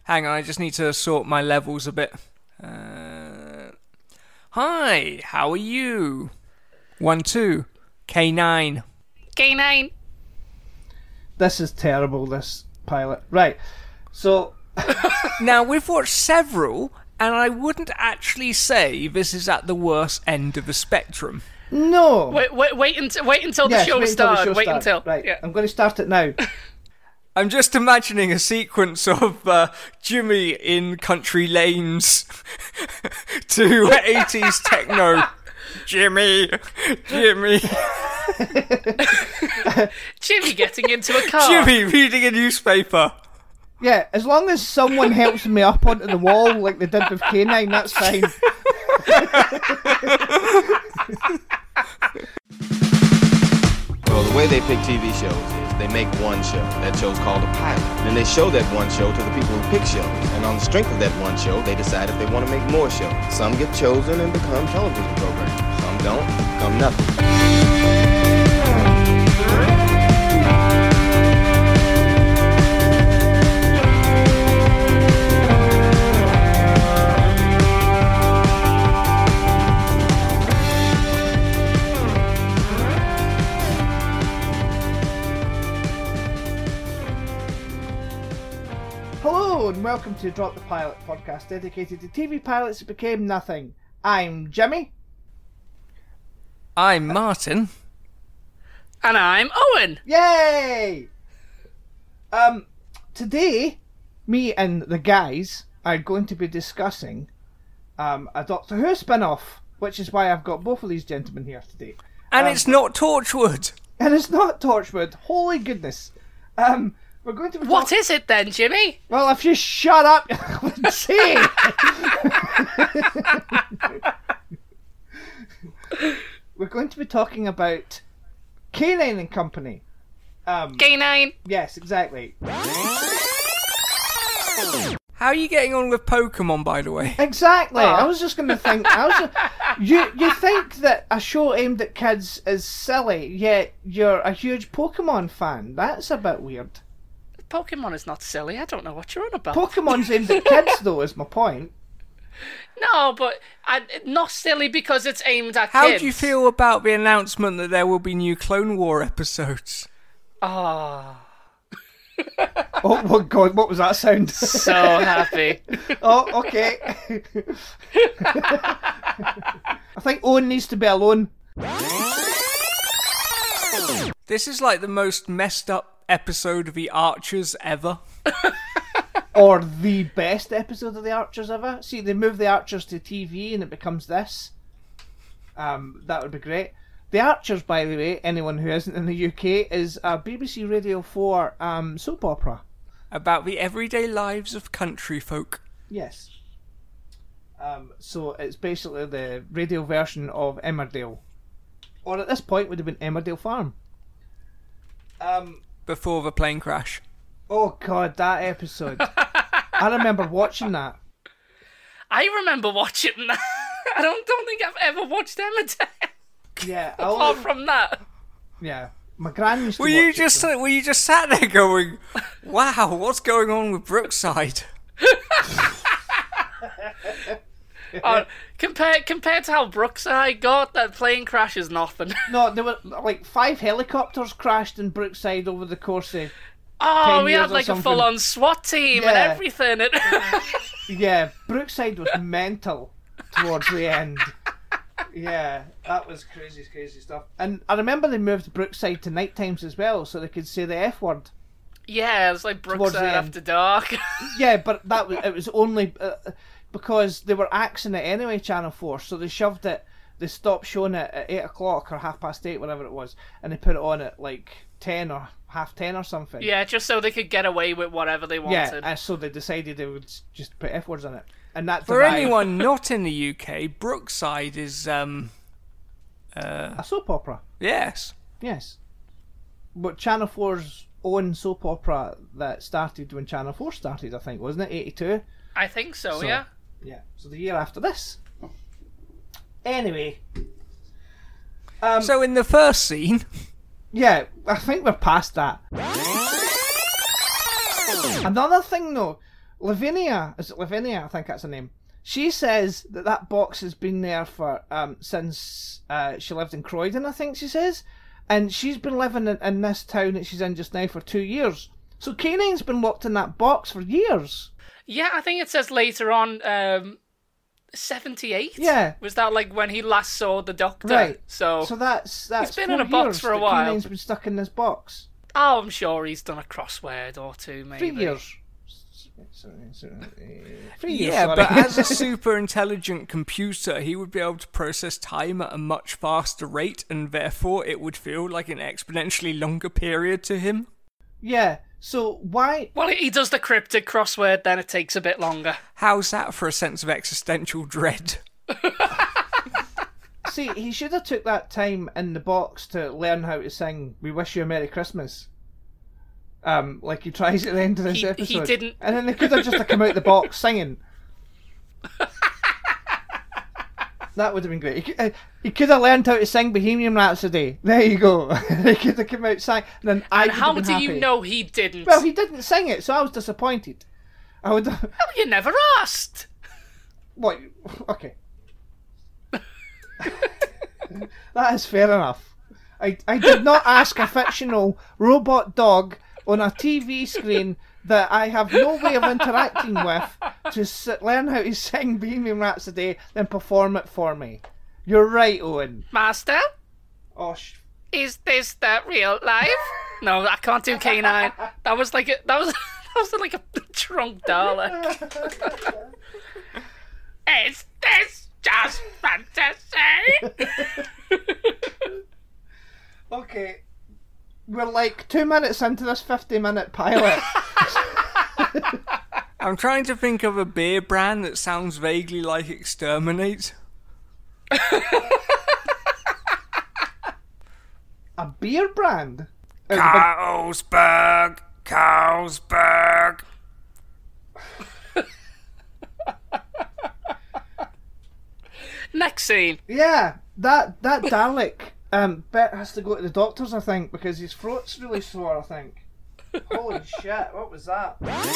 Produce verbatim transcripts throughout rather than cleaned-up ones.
Hang on, I just need to sort my levels a bit. Uh, hi, how are you? One, two. K nine. K nine. This is terrible, this pilot. Right, so... Now, we've watched several, and I wouldn't actually say this is at the worst end of the spectrum. No! Wait, wait, wait until wait until the Yes, show wait until the starts. show Wait starts. until. Right, Yeah. I'm going to start it now. I'm just imagining a sequence of uh, Jimmy in country lanes to eighties techno. Jimmy, Jimmy, Jimmy getting into a car. Jimmy reading a newspaper. Yeah, as long as someone helps me up onto the wall like they did with K nine, that's fine. Well, the way they pick T V shows is they make one show. That show's called a pilot. Then they show that one show to the people who pick shows. And on the strength of that one show, they decide if they want to make more shows. Some get chosen and become television programs. Some don't, become nothing. Hello and welcome to Drop the Pilot podcast dedicated to T V pilots that became nothing. I'm Jimmy. I'm Martin. And I'm Owen. Yay! Um, today, me and the guys are going to be discussing um, a Doctor Who spin-off, which is why I've got both of these gentlemen here today. And Um, it's not Torchwood. And it's not Torchwood. Holy goodness. Um, we're going to be What talk- is it then, Jimmy? Well, if you shut up, I would say. We're going to be talking about K nine and Company. Um, K nine. yes, exactly. How are you getting on with Pokemon, by the way? Exactly. I was just going to think. I was just, you you think that a show aimed at kids is silly, yet you're a huge Pokemon fan. That's a bit weird. Pokemon is not silly. I don't know what you're on about. Pokemon's aimed at kids, though, is my point. no, but I, not silly because it's aimed at How kids. do you feel about the announcement that there will be new Clone War episodes? Ah, Oh, oh God, what was that sound? so happy. Oh, okay. I think Owen needs to be alone. This is like the most messed up episode of The Archers ever. Or the best episode of The Archers ever. See, they move The Archers to T V and it becomes this. Um, that would be great. The Archers, by the way, anyone who isn't in the U K, is a B B C Radio four um, soap opera. About the everyday lives of country folk. Yes. Um, so it's basically the radio version of Emmerdale. Or at this point would have been Emmerdale Farm. Um, Before the plane crash. oh God, that episode. I remember watching that. I remember watching that. I don't don't think I've ever watched Emmerdale. Yeah, I Apart always, from that. yeah. My gran used to Were watch you it, just so- were you just sat there going, "Wow, what's going on with Brookside?" Uh, compared compared to how Brookside got, that plane crash is nothing. No, there were like five helicopters crashed in Brookside over the course of. Oh, ten we years had or like a something. full-on SWAT team and Yeah. everything. It- Yeah, Brookside was mental towards the end. Yeah, that was crazy, crazy stuff. And I remember they moved Brookside to night times as well, so they could say the F word. yeah, it's like Towards the Brookside end. After Dark. Yeah, but that was it was only uh, because they were axing it anyway, Channel four, so they shoved it. They stopped showing it at eight o'clock or half past eight, whatever it was, and they put it on at like ten or half ten or something. Yeah, just so they could get away with whatever they Yeah, wanted. and so they decided they would just put F words in it, and that For derived anyone not in the U K, Brookside is um, uh, a soap opera. yes. Yes, but Channel four's own soap opera that started when Channel four started, I think, wasn't it? eighty-two. I think so, So- yeah. Yeah, so the year after this. Anyway, um, So in the first scene, yeah, I think we're past that. Another thing though, Lavinia, is it Lavinia? I think that's her name. She says that that box has been there for um since uh, she lived in Croydon, I think she says. And she's been living in, in this town that she's in just now for two years. So K nine's been locked in that box for years. Yeah, I think it says later on, um, seventy-eight? Yeah. Was that like when he last saw the doctor? Right. So, So that's that's been four in a box years for a that while. K nine's been stuck in this box. oh, I'm sure he's done a crossword or two, maybe. Three years. Three years, Yeah, sorry. but as a super intelligent computer, he would be able to process time at a much faster rate, and therefore it would feel like an exponentially longer period to him. Yeah, so why... Well, he does the cryptic crossword, then it takes a bit longer. How's that for a sense of existential dread? See, he should have took that time in the box to learn how to sing We Wish You a Merry Christmas. Um, like he tries at the end of this He- he episode. didn't- And then they could have just come out the box singing. That would have been great. He could, uh, he could have learned how to sing Bohemian Rhapsody. There you go. He could have come out sang, and then I And would how have been do happy. you know he didn't? Well, he didn't sing it, so I was disappointed. I would. Well, you never asked. What? Okay. That is fair enough. I I did not ask a fictional robot dog on a T V screen that I have no way of interacting with to sit, learn how to sing Bohemian Rhapsody, then perform it for me. You're right, Owen. Master, Oh, sh- is this the real life? No, I can't do K nine. That was like a, that was that was like a drunk Dalek. Is this just fantasy? okay. We're like two minutes into this fifty-minute pilot. I'm trying to think of a beer brand that sounds vaguely like Exterminate. A beer brand? Carlsberg, Carlsberg. Next scene. Yeah, that that Dalek um Bet has to go to the doctors, I think, because his throat's really sore, I think. Holy shit, what was that?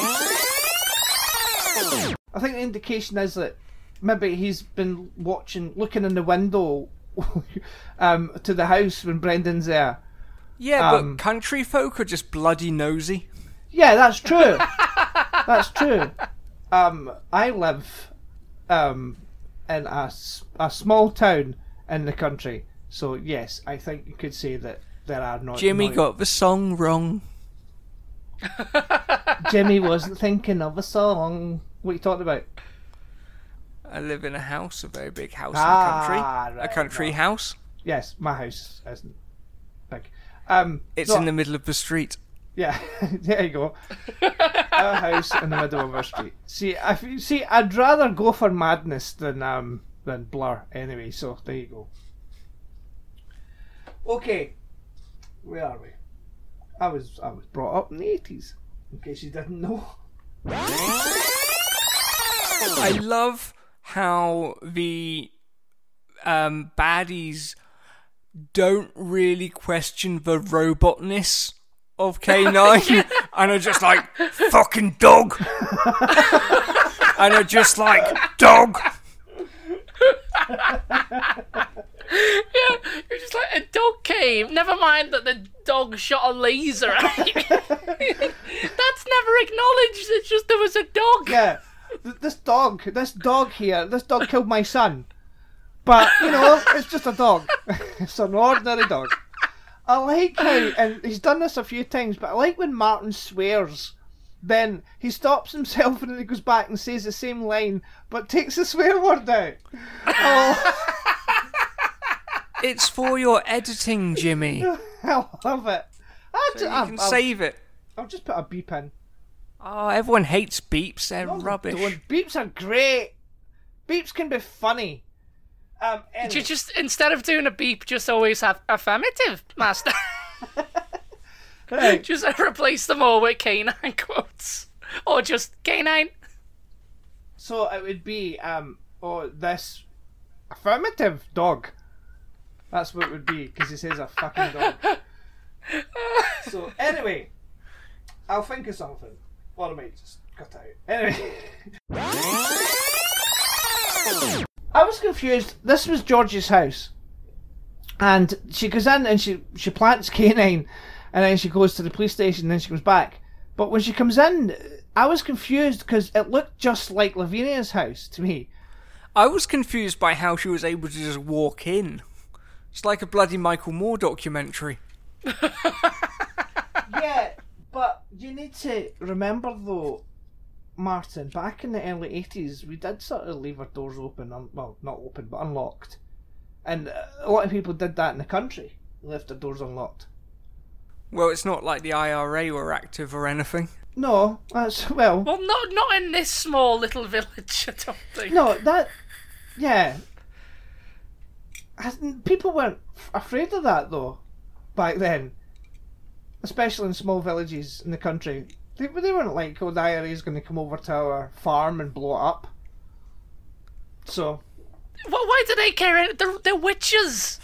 I think the indication is that maybe he's been watching, looking in the window um, to the house when Brendan's there. Yeah, Um, but country folk are just bloody nosy. Yeah, that's true. That's true. Um, I live um, in a, s- a small town in the country, so yes, I think you could say that there are not. Jimmy not- got the song wrong. Jimmy wasn't thinking of a song. What are you talking about? I live in a house, a very big house Ah, in the country. right, a country right. house. Yes, my house isn't big. Um, It's no, in the middle of the street. Yeah, there you go. A house in the middle of our street. See, if you see, I'd rather go for madness than um than Blur. Anyway, so there you go. Okay, where are we? I was I was brought up in the eighties. In case you didn't know. I love how the um, baddies don't really question the robotness of K nine and are just like, fucking dog! And are just like, dog! Yeah, you're just like, a dog came. Never mind that the dog shot a laser at you. That's never acknowledged. It's just there was a dog. Yeah, th- this dog, this dog here, this dog killed my son. But, you know, it's just a dog. It's an ordinary dog. I like how, and he's done this a few times, but I like when Martin swears, then he stops himself and then he goes back and says the same line, but takes the swear word out. Oh, It's for your editing, Jimmy. I love it. I So ju- you I'll, can I'll- save it. I'll just put a beep in. Oh, everyone hates beeps. They're No, they rubbish. don't. Beeps are great. Beeps can be funny. Um, anyway. You just, instead of doing a beep, just always have affirmative, master. Right. Just replace them all with K nine quotes. Or just K nine. So it would be, um, oh, this affirmative dog. That's what it would be, because he says a fucking dog. So, anyway, I'll think of something. Or I might just cut out. Anyway. I was confused. This was George's house. And she goes in and she, she plants K nine and then she goes to the police station and then she comes back. But when she comes in, I was confused because it looked just like Lavinia's house to me. I was confused by how she was able to just walk in. It's like a bloody Michael Moore documentary. Yeah, but you need to remember though, Martin, back in the early eighties, we did sort of leave our doors open, un- well, not open, but unlocked. And a lot of people did that in the country, left their doors unlocked. Well, it's not like the I R A were active or anything. No, that's, well... Well, not not in this small little village, I don't think. No, that... Yeah. People weren't afraid of that, though, back then. Especially in small villages in the country. They, they weren't like, oh, the I R A is going to come over to our farm and blow it up. So... Well, why do they care? They're, they're witches.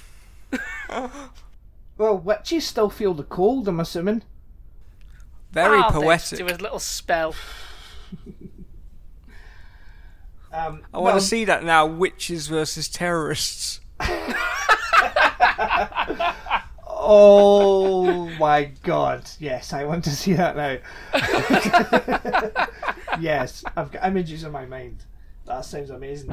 Well, witches still feel the cold, I'm assuming. Very Oh, poetic. Do a little spell. Um, I want to see that now, witches versus terrorists. Oh my god, yes, I want to see that now. Yes, I've got images in my mind. That sounds amazing.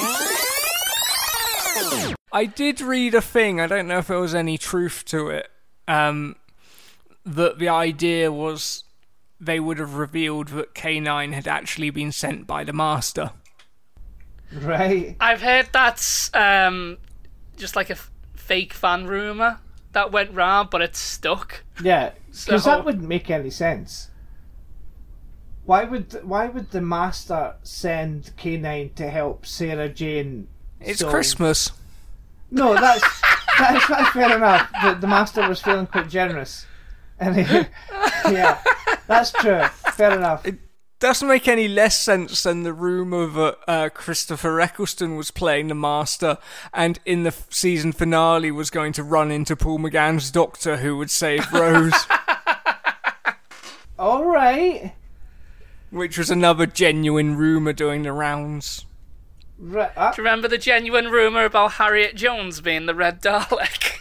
I did read a thing, I don't know if there was any truth to it, um, that the idea was they would have revealed that K nine had actually been sent by the Master. Right. I've heard that's um, just like a f- fake fan rumour that went round, but it's stuck. Yeah, because So- that wouldn't make any sense. Why would why would the Master send K nine to help Sarah Jane? It's solve- Christmas. No, that's that's, that's fair enough. The, the Master was feeling quite generous, and he, yeah, that's true. Fair enough. Doesn't make any less sense than the rumour that uh, Christopher Eccleston was playing the Master and in the f- season finale was going to run into Paul McGann's Doctor who would save Rose. All right. Which was another genuine rumour doing the rounds. Right. Uh, Do you remember the genuine rumour about Harriet Jones being the Red Dalek?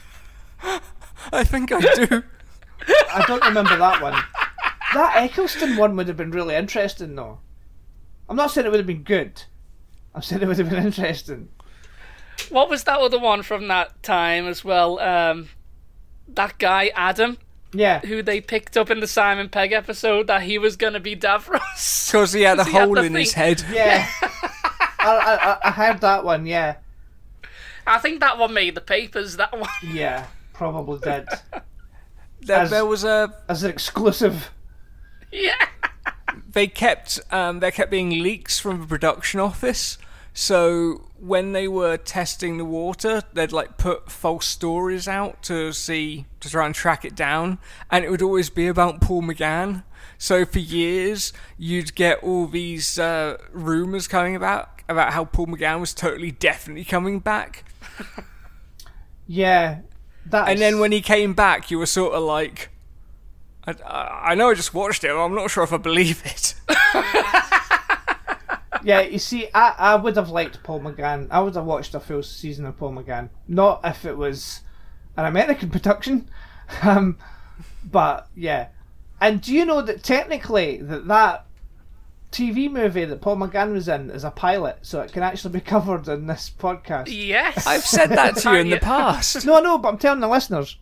I think I do. I don't remember that one. That Eccleston one would have been really interesting, though. I'm not saying it would have been good. I'm saying it would have been interesting. What was that other one from that time as well? Um, that guy, Adam, Yeah. who they picked up in the Simon Pegg episode, that he was going to be Davros. Because he had a He had hole the in his thing. head. Yeah. I, I, I heard that one, yeah. I think that one made the papers, that one. Yeah, probably did. There, As- there was a... As an exclusive. Yeah. They kept... Um, there kept being leaks from the production office. So when they were testing the water, they'd like put false stories out to see... to try and track it down. And it would always be about Paul McGann. So for years, you'd get all these uh, rumours coming about about how Paul McGann was totally definitely coming back. Yeah. That's... And then when he came back, you were sort of like, I, I know I just watched it, but I'm not sure if I believe it. Yeah, you see, I, I would have liked Paul McGann. I would have watched a full season of Paul McGann. Not if it was an American production. Um, but, yeah. And do you know that technically that that T V movie that Paul McGann was in is a pilot, so it can actually be covered in this podcast? Yes. I've said that to you in the past. No, no, but I'm telling the listeners.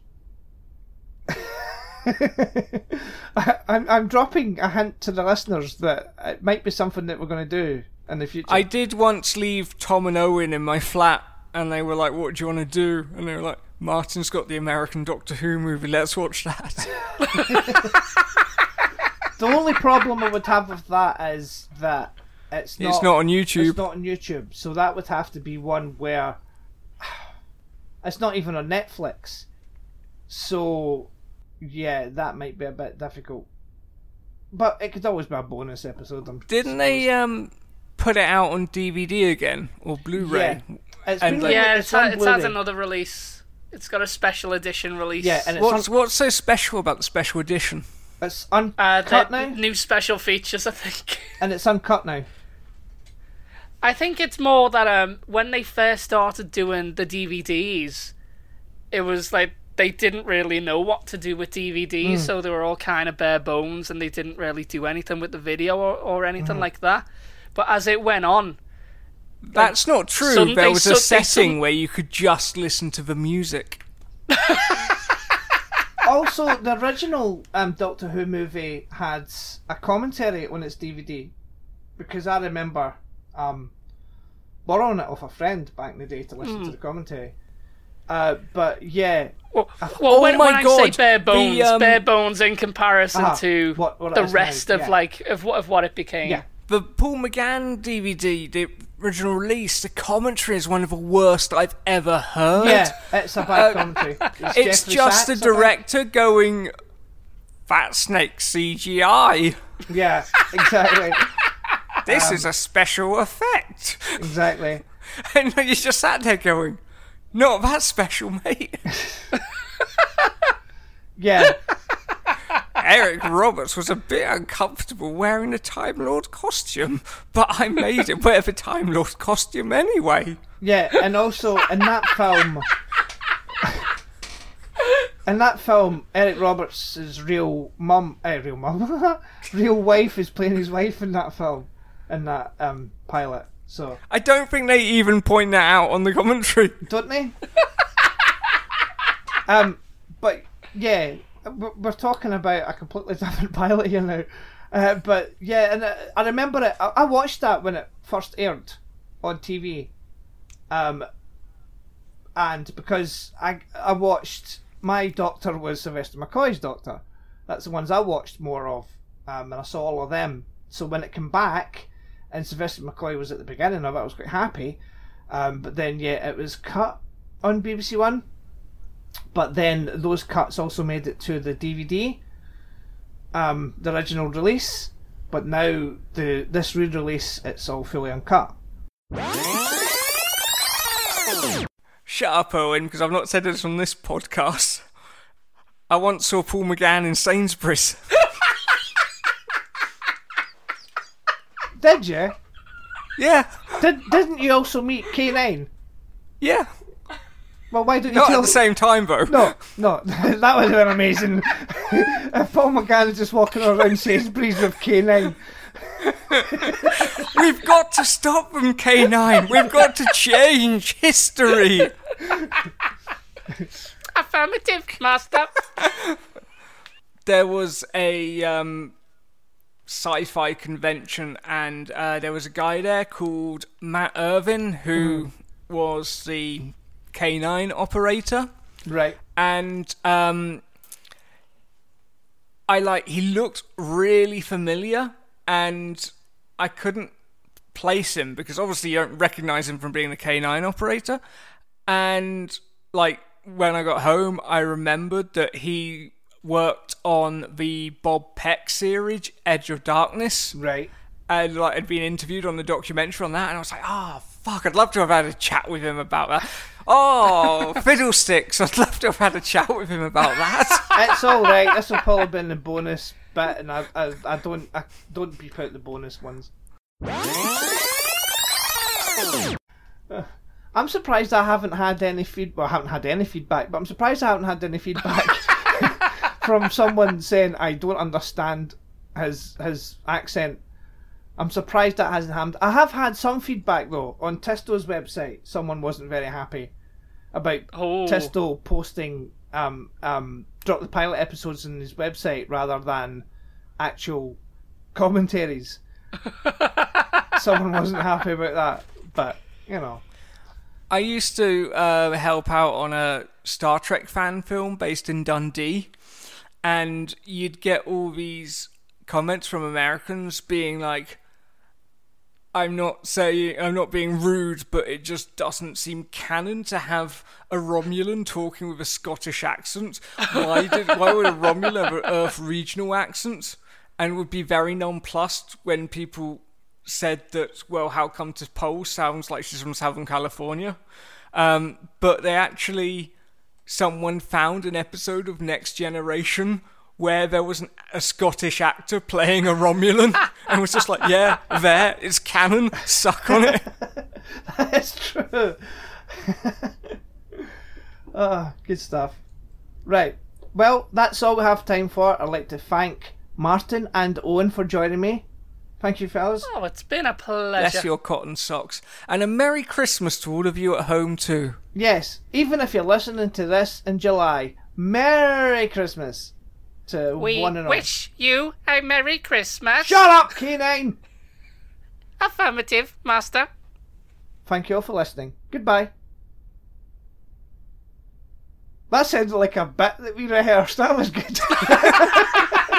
I, I'm, I'm dropping a hint to the listeners that it might be something that we're going to do in the future. I did once leave Tom and Owen in my flat, and they were like, what do you want to do? And they were like, Martin's got the American Doctor Who movie, let's watch that. The only problem I would have with that is that it's not, It's not on YouTube. It's not on YouTube, so that would have to be one where it's not even on Netflix. So, yeah, that might be a bit difficult. But it could always be a bonus episode. I'm Didn't they um, put it out on D V D again, or Blu-ray? Yeah. It's And been like- like- Yeah, it's it's, on had, it's had Blu-ray. another release. It's got a special edition release. Yeah, and it's What's, on, what's so special about the special edition? It's Uh, uncut the now, new special features, I think. and it's uncut now. I think it's more that um, when they first started doing the D V Ds, it was like they didn't really know what to do with D V Ds, mm. so they were all kind of bare bones, and they didn't really do anything with the video or, or anything mm. like that. But as it went on... That's like, not true. Some, there was a setting some... where you could just listen to the music. Also, the original um, Doctor Who movie had a commentary on its D V D, because I remember um, borrowing it off a friend back in the day to listen mm. to the commentary. Uh, but yeah. Well, well oh when, my when God. I say bare bones, the, um... bare bones in comparison uh-huh. to what, what the rest now. of yeah. like of what of what it became. Yeah. The Paul McGann D V D, the original release, the commentary is one of the worst I've ever heard. Yeah, it's a bad commentary. It's, it's just the director about... going, Fat Snake C G I. Yeah, exactly. This um, is a special effect. Exactly. And you just sat there going, not that special, mate. Yeah. Eric Roberts was a bit uncomfortable wearing the Time Lord costume, but I made him wear the Time Lord costume anyway. Yeah, and also in that film, in that film, Eric Roberts' real mum, eh, real mum, real wife is playing his wife in that film, in that um, pilot. So I don't think they even point that out on the commentary, don't they? um, but yeah. We're talking about a completely different pilot here now, uh, but yeah, and uh, I remember it. I, I watched that when it first aired on T V, um, and because I I watched my Doctor was Sylvester McCoy's Doctor. That's the ones I watched more of, um, and I saw all of them. So when it came back, and Sylvester McCoy was at the beginning of it, I was quite happy. Um, but then yeah, it was cut on B B C One. But then those cuts also made it to the D V D, um, the original release. But now the this re-release, it's all fully uncut. Shut up, Owen, because I've not said this on this podcast. I once saw Paul McGann in Sainsbury's. Did you? Yeah. Did Didn't you also meet K nine? Yeah. Well, why don't you Not tell at the same time, though. No, no, that would have been amazing. If Paul McGann is just walking around Sainsbury's with K nine. We've got to stop them, K nine. We've got to change history. Affirmative, master. There was a um, sci-fi convention, and uh, there was a guy there called Matt Irvin, who mm. was the K nine operator, right? And um, I like he looked really familiar, and I couldn't place him because obviously you don't recognize him from being the K nine operator. And like when I got home, I remembered that he worked on the Bob Peck series, Edge of Darkness, right? And like had been interviewed on the documentary on that, and I was like, oh fuck, I'd love to have had a chat with him about that. Oh, fiddlesticks! I'd love to have had a chat with him about that. It's all right. This will probably be in the bonus bit, and I, I, I don't, I don't beep out the bonus ones. Uh, I'm surprised I haven't had any feedback. Well, I haven't had any feedback, but I'm surprised I haven't had any feedback from someone saying I don't understand his his accent. I'm surprised that hasn't happened. I have had some feedback though on Tisto's website. Someone wasn't very happy about oh. Tisto posting um, um, Drop the Pilot episodes on his website rather than actual commentaries. Someone wasn't happy about that, but you know. I used to uh, help out on a Star Trek fan film based in Dundee, and you'd get all these comments from Americans being like, I'm not saying, I'm not being rude, but it just doesn't seem canon to have a Romulan talking with a Scottish accent. Why did, why would a Romulan have an Earth regional accent? And would be very nonplussed when people said that, well, how come T'Pol sounds like she's from Southern California? Um, but they actually, someone found an episode of Next Generation where there was an, a Scottish actor playing a Romulan, and was just like, yeah, there, it's canon, suck on it. That's true. Oh, good stuff. Right. Well, that's all we have time for. I'd like to thank Martin and Owen for joining me. Thank you, fellas. Oh, it's been a pleasure. Bless your cotton socks. And a Merry Christmas to all of you at home, too. Yes, even if you're listening to this in July, Merry Christmas to We one and all. wish you a Merry Christmas. Shut up, K nine! Affirmative, Master. Thank you all for listening. Goodbye. That sounded like a bit that we rehearsed. That was good.